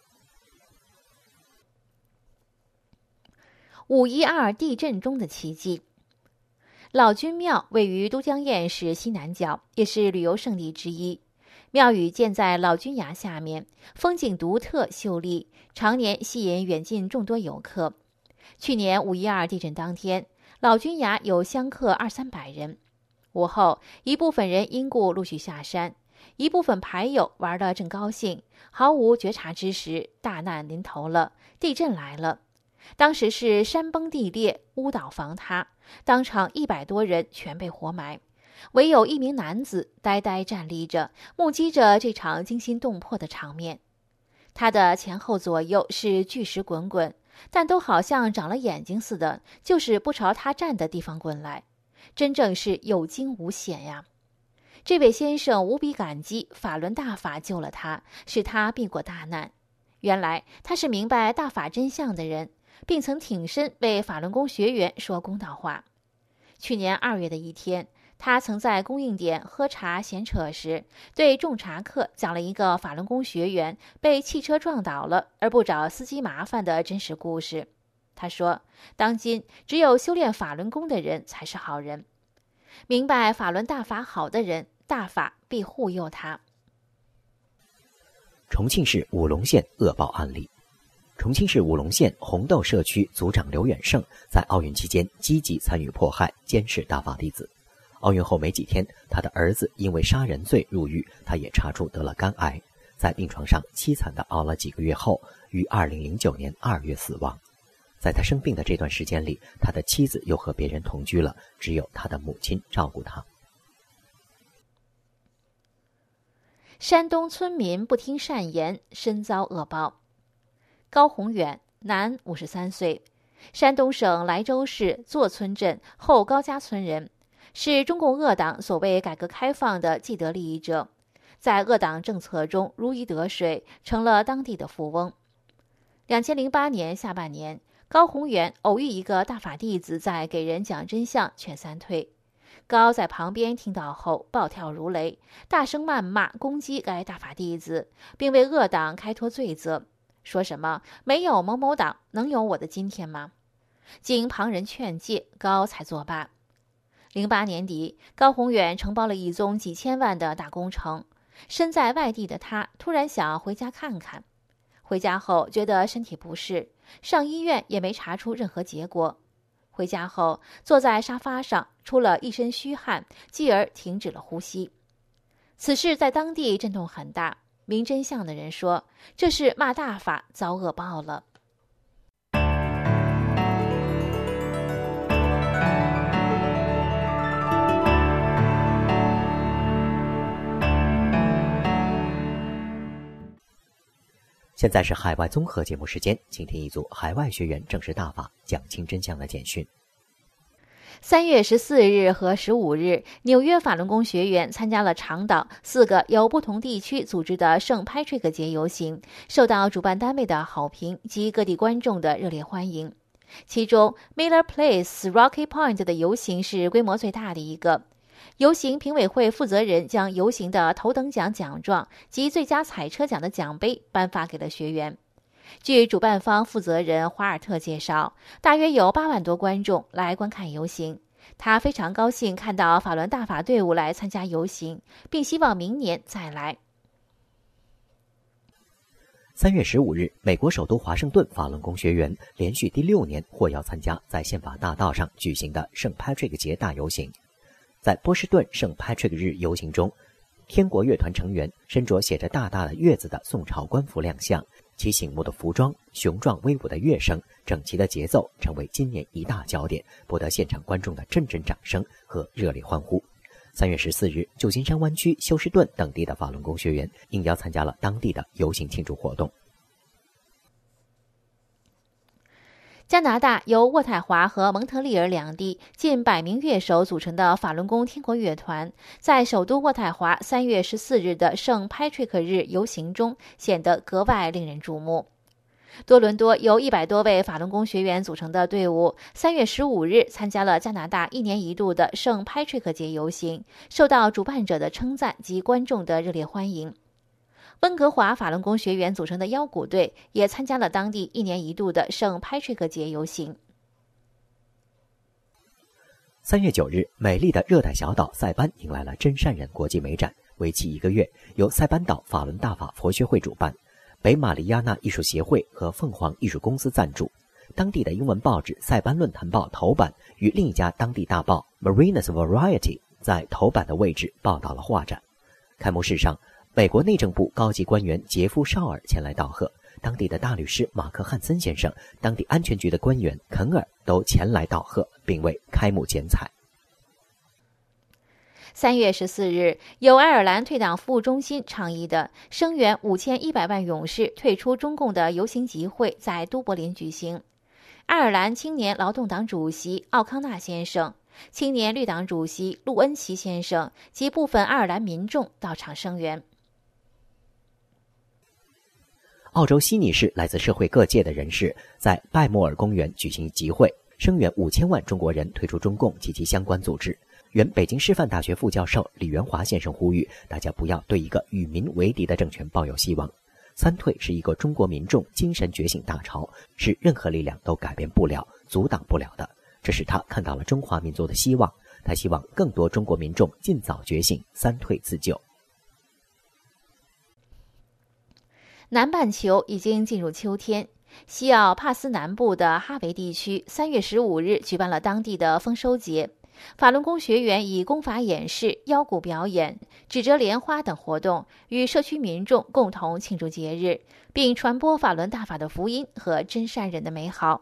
5.12地震中的奇迹。老君庙位于都江堰市西南角，也是旅游胜地之一。庙宇建在老君崖下面，风景独特秀丽，常年吸引远近众多游客。去年5.12地震当天，老君崖有香客200-300人。午后，一部分人因故陆续下山，一部分牌友玩得正高兴，毫无觉察之时，大难临头了，地震来了。当时是山崩地裂，屋倒房塌，当场100多人全被活埋，唯有一名男子呆呆站立着，目击着这场惊心动魄的场面。他的前后左右是巨石滚滚，但都好像长了眼睛似的，就是不朝他站的地方滚来，真正是有惊无险呀。这位先生无比感激法轮大法救了他，使他避过大难。原来他是明白大法真相的人，并曾挺身为法轮功学员说公道话。去年2月的一天，他曾在供应点喝茶闲扯时，对众茶客讲了一个法轮功学员被汽车撞倒了而不找司机麻烦的真实故事。他说，当今只有修炼法轮功的人才是好人，明白法轮大法好的人，大法必护佑他。 重庆市武隆县恶报案例。重庆市武隆县红豆社区组长刘远胜在奥运期间积极参与迫害、监视大法弟子。奥运后没几天，他的儿子因为杀人罪入狱，他也查出得了肝癌，在病床上凄惨地熬了几个月后，于2009年2月死亡。在他生病的这段时间里，他的妻子又和别人同居了，只有他的母亲照顾他。 山东村民不听善言，身遭恶报。高宏远，男，53岁，山东省莱州市座村镇后高家村人，是中共恶党所谓改革开放的既得利益者，在恶党政策中如鱼得水，成了当地的富翁。2008年下半年，高宏远偶遇一个大法弟子在给人讲真相劝三退，高在旁边听到后暴跳如雷，大声谩骂攻击该大法弟子，并为恶党开脱罪责，说什么没有某某党能有我的今天吗？经旁人劝诫，高才作罢。08年底，高宏远承包了一宗几千万的大工程，身在外地的他突然想回家看看。回家后觉得身体不适，上医院也没查出任何结果。回家后坐在沙发上，出了一身虚汗，继而停止了呼吸。此事在当地震动很大，明真相的人说，这是骂大法遭恶报了。 现在是海外综合节目时间，请听一组海外学员正式大法讲清真相的简讯。 3月14日和15日，纽约法轮功学员参加了长岛4个由不同地区组织的圣派翠克节游行，受到主办单位的好评及各地观众的热烈欢迎。 其中 Miller Place Rocky Point 的游行是规模最大的一个。游行评委会负责人将游行的头等奖奖状及最佳彩车奖的奖杯颁发给了学员。据主办方负责人华尔特介绍，大约有8万多观众来观看游行。他非常高兴看到法轮大法队伍来参加游行，并希望明年再来。 3月15日，美国首都华盛顿法轮功学员连续第6年获邀参加在宪法大道上举行的圣 Patrick 节大游行。在波士顿圣 Patrick 日游行中，天国乐团成员身着写着大大的月字的宋朝官服亮相，其醒目的服装、雄壮威武的乐声、整齐的节奏成为今年一大焦点，博得现场观众的阵阵掌声和热烈欢呼。3月14日，旧金山湾区休斯顿等地的法轮功学员应邀参加了当地的游行庆祝活动。 加拿大由渥太华和蒙特利尔两地近100名乐手组成的法轮功天国乐团，在首都渥太华3月14日的圣 Patrick 日游行中显得格外令人瞩目。多伦多由100多位法轮功学员组成的队伍3月15日参加了加拿大1年1度的圣 Patrick 节游行，受到主办者的称赞及观众的热烈欢迎。温哥华法轮功学员组成的腰鼓队也参加了当地1年1度的圣 Patrick 节游行。 3月9日，美丽的热带小岛塞班迎来了真善人国际美展，为期1个月，由塞班岛法轮大法佛学会主办，北马里亚纳艺术协会和凤凰艺术公司赞助。当地的英文报纸《塞班论坛报》头版与另一家当地大报 Marinas Variety 在头版的位置报道了画展。开幕式上，美国内政部高级官员杰夫·绍尔前来道贺，当地的大律师马克·汉森先生、当地安全局的官员肯尔都前来道贺，并为开幕剪彩。 3月14日，由爱尔兰退党服务中心倡议的声援5100万勇士退出中共的游行集会在都柏林举行。爱尔兰青年劳动党主席奥康纳先生、青年绿党主席陆恩奇先生及部分爱尔兰民众到场声援。 澳洲悉尼市来自社会各界的人士在拜莫尔公园举行集会，声援5000万中国人退出中共及其相关组织。原北京师范大学副教授李元华先生呼吁大家不要对一个与民为敌的政权抱有希望。三退是一个中国民众精神觉醒大潮，是任何力量都改变不了、阻挡不了的。这使他看到了中华民族的希望，他希望更多中国民众尽早觉醒，三退自救。 南半球已经进入秋天，西澳帕斯南部的哈维地区3月15日举办了当地的丰收节。法轮功学员以功法演示、腰鼓表演、指折莲花等活动，与社区民众共同庆祝节日，并传播法轮大法的福音和真善忍的美好。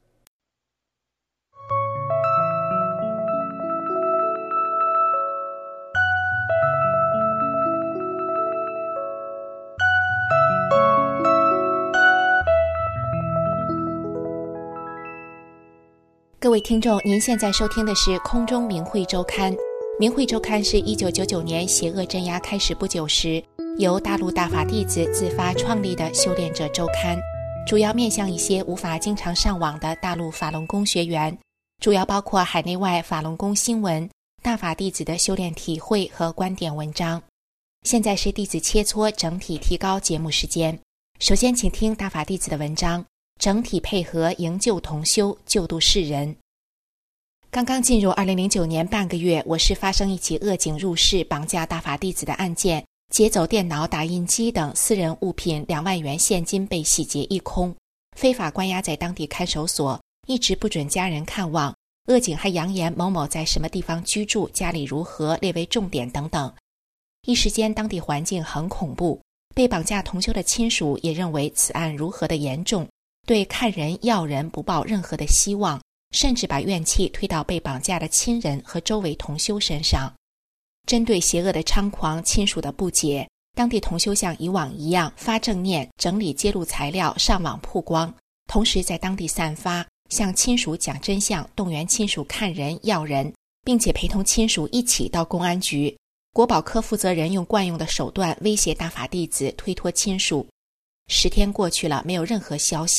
各位听众，您现在收听的是空中明慧周刊。明慧周刊是1999年邪恶镇压开始不久时，由大陆大法弟子自发创立的修炼者周刊，主要面向一些无法经常上网的大陆法轮功学员，主要包括海内外法轮功新闻、大法弟子的修炼体会和观点文章。现在是弟子切磋整体提高节目时间，首先请听大法弟子的文章，整体配合营救同修，救度世人。刚刚进入2009年半个月，我市发生一起恶警入室绑架大法弟子的案件，劫走电脑、打印机等私人物品2万元现金被洗劫一空，非法关押在当地看守所，一直不准家人看望。恶警还扬言某某在什么地方居住，家里如何，列为重点等等。一时间当地环境很恐怖，被绑架同修的亲属也认为此案如何的严重，对看人要人不抱任何的希望，甚至把怨气推到被绑架的亲人和周围同修身上。针对邪恶的猖狂，亲属的不解，当地同修像以往一样发正念，整理揭露材料，上网曝光，同时在当地散发，向亲属讲真相，动员亲属看人要人，并且陪同亲属一起到公安局。国保科负责人用惯用的手段威胁大法弟子，推脱亲属。10天过去了，没有任何消息，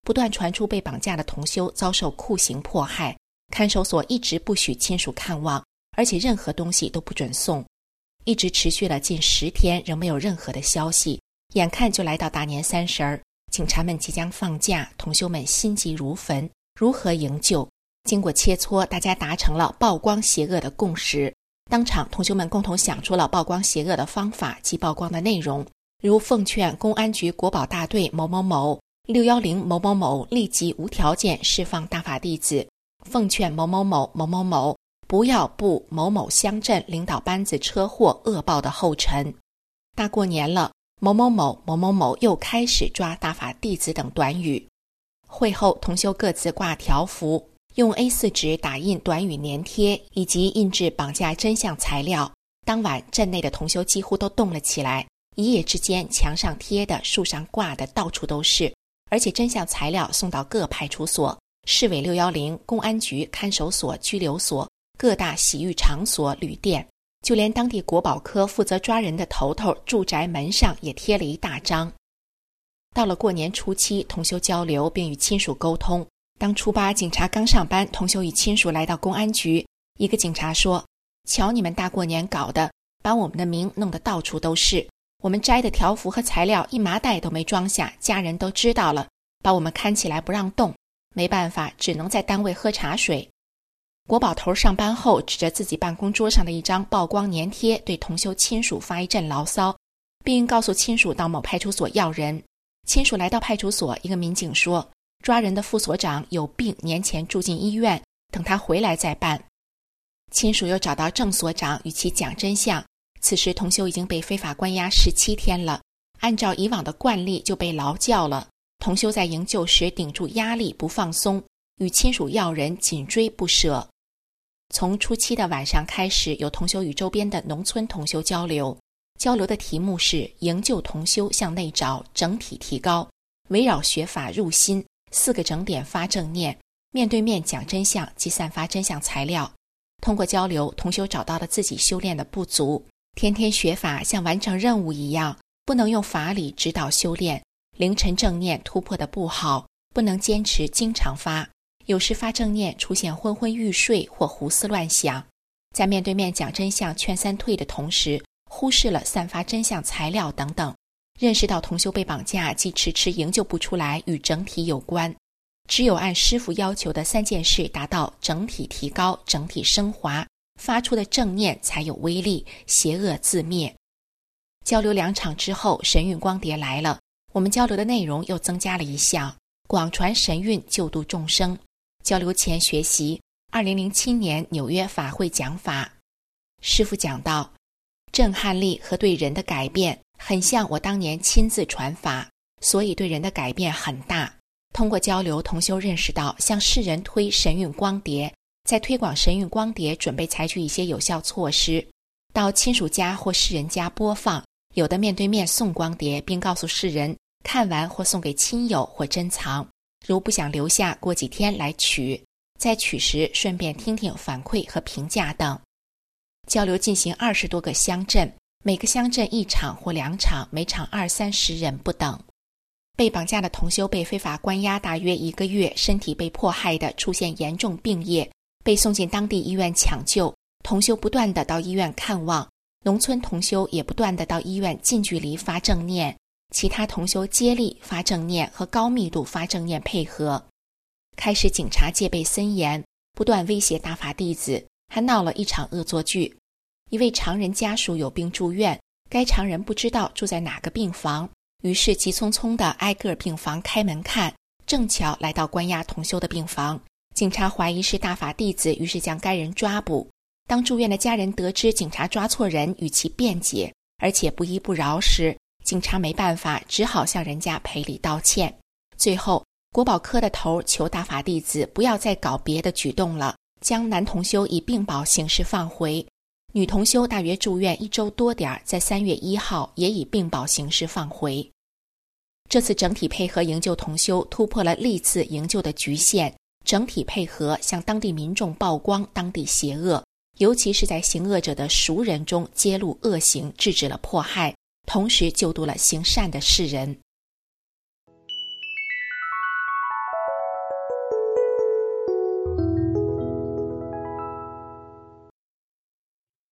不断传出被绑架的同修遭受酷刑迫害，看守所一直不许亲属看望，而且任何东西都不准送，一直持续了近10天，仍没有任何的消息。眼看就来到大年30，警察们即将放假，同修们心急如焚，如何营救？经过切磋，大家达成了曝光邪恶的共识。当场，同修们共同想出了曝光邪恶的方法及曝光的内容，如奉劝公安局国保大队某某某、610某某某立即无条件释放大法弟子，奉劝某某某某某某不要步某某乡镇领导班子车祸恶报的后尘。大过年了，某某某某某某又开始抓大法弟子等短语。会后，同修各自挂条幅，用 A4 纸打印短语粘贴，以及印制绑架真相材料。当晚，镇内的同修几乎都动了起来，一夜之间，墙上贴的、树上挂的到处都是，而且真相材料送到各派出所、市委610、公安局、看守所、拘留所、各大洗浴场所、旅店，就连当地国保科负责抓人的头头住宅门上也贴了一大张。到了过年初七，同修交流并与亲属沟通。当初8警察刚上班，同修与亲属来到公安局，一个警察说：“瞧你们大过年搞的，把我们的名弄得到处都是，我们摘的条幅和材料一麻袋都没装下，家人都知道了，把我们看起来不让动，没办法，只能在单位喝茶水。”国保头上班后，指着自己办公桌上的一张曝光粘贴，对同修亲属发一阵牢骚，并告诉亲属到某派出所要人。亲属来到派出所，一个民警说：“抓人的副所长有病，年前住进医院，等他回来再办。”亲属又找到郑所长与其讲真相。此时同修已经被非法关押17天了，按照以往的惯例就被劳教了。同修在营救时顶住压力不放松，与亲属要人紧追不舍。从初七的晚上开始，有同修与周边的农村同修交流的题目是营救同修向内找，整体提高，围绕学法入心，4个整点发正念，面对面讲真相及散发真相材料。通过交流，同修找到了自己修炼的不足，天天学法像完成任务一样，不能用法理指导修炼，凌晨正念突破的不好，不能坚持经常发，有时发正念出现昏昏欲睡或胡思乱想，在面对面讲真相劝三退的同时，忽视了散发真相材料等等，认识到同修被绑架既迟迟营救不出来与整体有关，只有按师父要求的3件事达到整体提高、整体升华，发出的正念才有威力，邪恶自灭。交流2场之后，神韵光碟来了，我们交流的内容又增加了一项，广传神韵，救度众生。交流前学习2007年纽约法会讲法，师父讲到，震撼力和对人的改变很像我当年亲自传法，所以对人的改变很大。通过交流，同修认识到向世人推神韵光碟，在推广神韵光碟准备采取一些有效措施，到亲属家或世人家播放，有的面对面送光碟，并告诉世人看完或送给亲友或珍藏，如不想留下，过几天来取，在取时顺便听听反馈和评价等。交流进行20多个乡镇，每个乡镇1场或2场，每场20-30人不等。被绑架的同修被非法关押大约1个月，身体被迫害的出现严重病业，被送进当地医院抢救，同修不断地到医院看望，农村同修也不断地到医院近距离发正念，其他同修接力发正念和高密度发正念配合。开始警察戒备森严，不断威胁大法弟子，还闹了一场恶作剧。一位常人家属有病住院，该常人不知道住在哪个病房，于是急匆匆地挨个病房开门看，正巧来到关押同修的病房，警察怀疑是大法弟子，于是将该人抓捕。当住院的家人得知警察抓错人，与其辩解，而且不依不饶时，警察没办法，只好向人家赔礼道歉。最后国保科的头求大法弟子不要再搞别的举动了，将男同修以病保形式放回，女同修大约住院1周多点，在3月1号也以病保形式放回。这次整体配合营救同修，突破了历次营救的局限，整体配合向当地民众曝光当地邪恶，尤其是在行恶者的熟人中揭露恶行，制止了迫害，同时救度了行善的世人。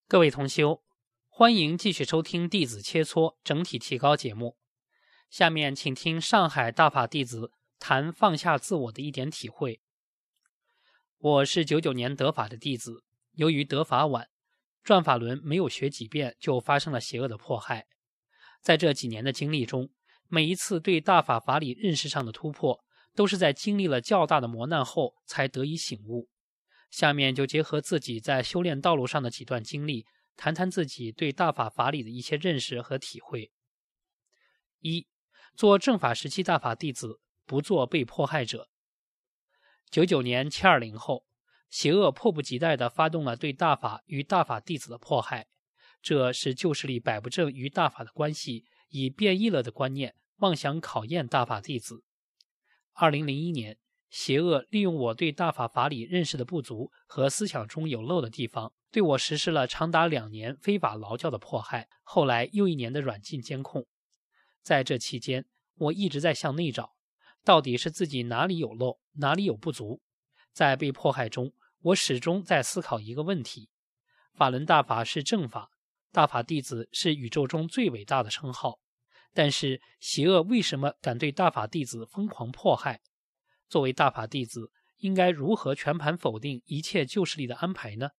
各位同修，欢迎继续收听弟子切磋整体提高节目。下面请听上海大法弟子谈放下自我的一点体会。我是99年得法的弟子，由于得法晚，转法轮没有学几遍就发生了邪恶的迫害。在这几年的经历中，每一次对大法法理认识上的突破，都是在经历了较大的磨难后才得以醒悟。下面就结合自己在修炼道路上的几段经历，谈谈自己对大法法理的一些认识和体会。一、做正法时期大法弟子，不做被迫害者。99年720后，邪恶迫不及待地发动了对大法与大法弟子的迫害，这是旧势力摆不正与大法的关系，以变异了的观念妄想考验大法弟子。2001年，邪恶利用我对大法法理认识的不足和思想中有漏的地方，对我实施了长达2年非法劳教的迫害，后来又1年的软禁监控。在这期间，我一直在向内找，到底是自己哪里有漏，哪里有不足。在被迫害中，我始终在思考一个问题：法轮大法是正法，大法弟子是宇宙中最伟大的称号，但是邪恶为什么敢对大法弟子疯狂迫害？作为大法弟子，应该如何全盘否定一切旧势力的安排呢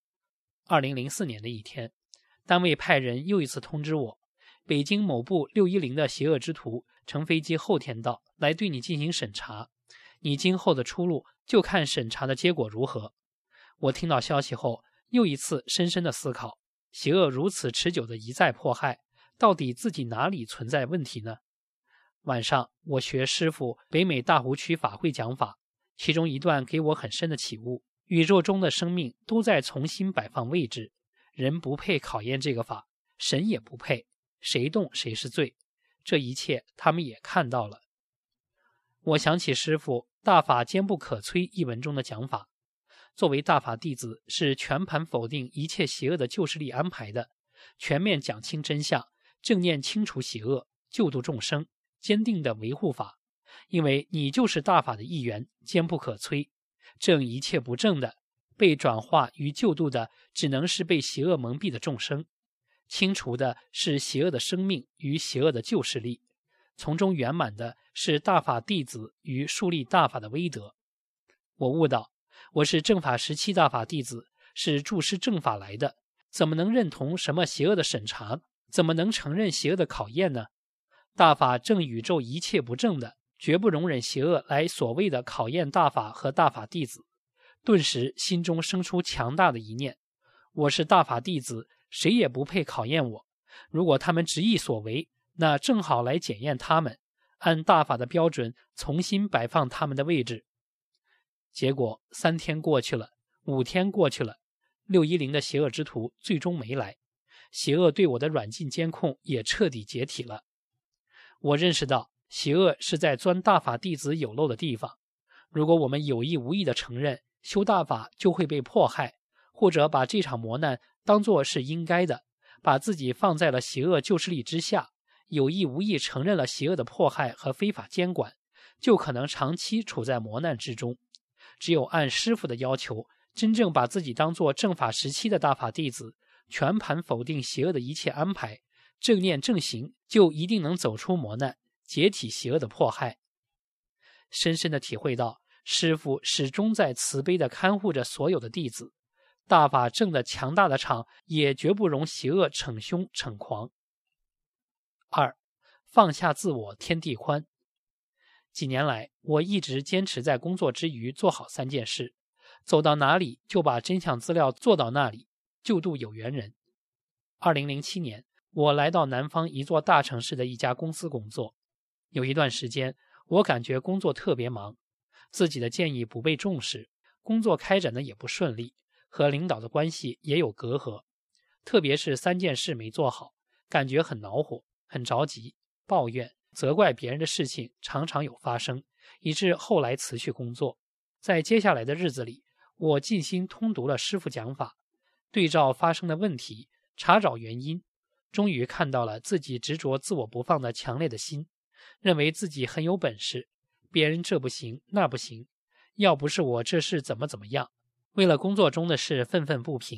？2004年的一天，单位派人又一次通知我，北京某部610的邪恶之徒乘飞机后天到，来对你进行审查，你今后的出路就看审查的结果如何。我听到消息后，又一次深深的思考，邪恶如此持久的一再迫害，到底自己哪里存在问题呢？晚上，我学师父北美大湖区法会讲法，其中一段给我很深的启悟：宇宙中的生命都在重新摆放位置，人不配考验这个法，神也不配，谁动谁是罪，这一切他们也看到了。我想起师父大法坚不可摧一文中的讲法，作为大法弟子，是全盘否定一切邪恶的旧势力安排的，全面讲清真相，正念清除邪恶，救度众生，坚定的维护法。因为你就是大法的一员，坚不可摧。正一切不正的，被转化与救度的，只能是被邪恶蒙蔽的众生，清除的是邪恶的生命与邪恶的旧势力，从中圆满的是大法弟子与树立大法的威德。我悟到，我是正法时期大法弟子，是注师正法来的，怎么能认同什么邪恶的审查？怎么能承认邪恶的考验呢？大法正宇宙一切不正的，绝不容忍邪恶来所谓的考验大法和大法弟子。顿时心中生出强大的一念：我是大法弟子，谁也不配考验我。如果他们执意所为，那正好来检验他们，按大法的标准重新摆放他们的位置。结果3天过去了，5天过去了，610的邪恶之徒最终没来，邪恶对我的软禁监控也彻底解体了。我认识到邪恶是在钻大法弟子有漏的地方，如果我们有意无意地承认修大法就会被迫害，或者把这场磨难当作是应该的，把自己放在了邪恶旧势力之下，有意无意承认了邪恶的迫害和非法监管，就可能长期处在磨难之中。只有按师父的要求，真正把自己当作正法时期的大法弟子，全盘否定邪恶的一切安排，正念正行，就一定能走出磨难，解体邪恶的迫害。深深地体会到师父始终在慈悲地看护着所有的弟子，大法正的强大的场也绝不容邪恶逞凶逞狂。2. 放下自我，天地宽。几年来，我一直坚持在工作之余做好3件事，走到哪里就把真相资料做到那里，救度有缘人。2007年，我来到南方一座大城市的一家公司工作，有一段时间，我感觉工作特别忙，自己的建议不被重视，工作开展的也不顺利，和领导的关系也有隔阂，特别是3件事没做好，感觉很恼火，很着急，抱怨责怪别人的事情常常有发生，以致后来辞去工作。在接下来的日子里，我尽心通读了师父讲法，对照发生的问题，查找原因，终于看到了自己执着自我不放的强烈的心，认为自己很有本事，别人这不行那不行，要不是我这事怎么样，为了工作中的事愤愤不平，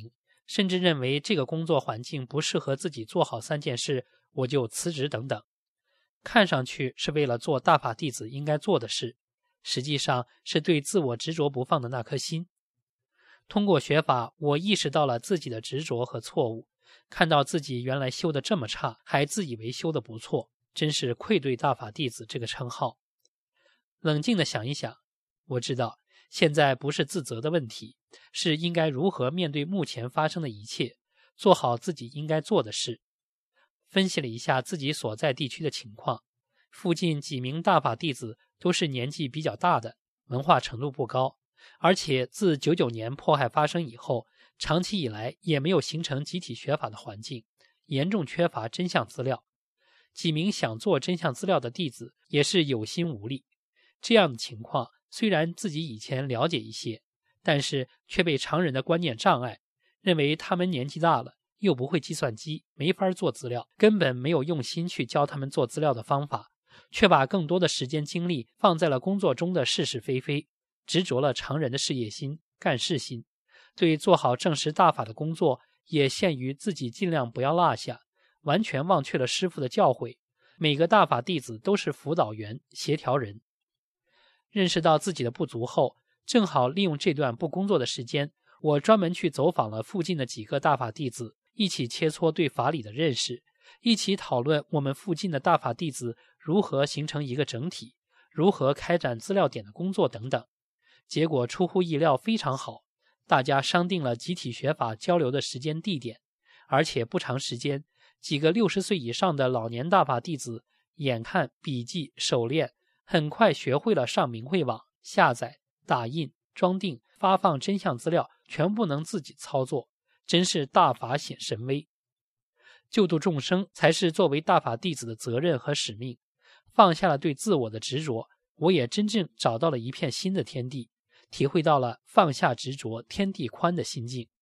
甚至认为这个工作环境不适合自己做好3件事，我就辞职等等。看上去是为了做大法弟子应该做的事，实际上是对自我执着不放的那颗心。通过学法，我意识到了自己的执着和错误，看到自己原来修得这么差，还自以为修得不错，真是愧对大法弟子这个称号。冷静地想一想，我知道现在不是自责的问题，是应该如何面对目前发生的一切，做好自己应该做的事。分析了一下自己所在地区的情况，附近几名大法弟子都是年纪比较大的，文化程度不高，而且自99年迫害发生以后，长期以来也没有形成集体学法的环境，严重缺乏真相资料。几名想做真相资料的弟子也是有心无力。这样的情况虽然自己以前了解一些，但是却被常人的观念障碍，认为他们年纪大了，又不会计算机，没法做资料，根本没有用心去教他们做资料的方法，却把更多的时间精力放在了工作中的是是非非，执着了常人的事业心、干事心，对做好证实大法的工作也限于自己尽量不要落下，完全忘却了师父的教诲。每个大法弟子都是辅导员、协调人。认识到自己的不足后，正好利用这段不工作的时间，我专门去走访了附近的几个大法弟子，一起切磋对法理的认识，一起讨论我们附近的大法弟子如何形成一个整体，如何开展资料点的工作等等。结果出乎意料非常好，大家商定了集体学法交流的时间地点，而且不长时间，几个60岁以上的老年大法弟子眼看笔记手练，很快学会了上明慧网、下载、打印、装订、发放真相资料，全部能自己操作，真是大法显神威。救度众生才是作为大法弟子的责任和使命。放下了对自我的执着，我也真正找到了一片新的天地，体会到了放下执着天地宽的心境。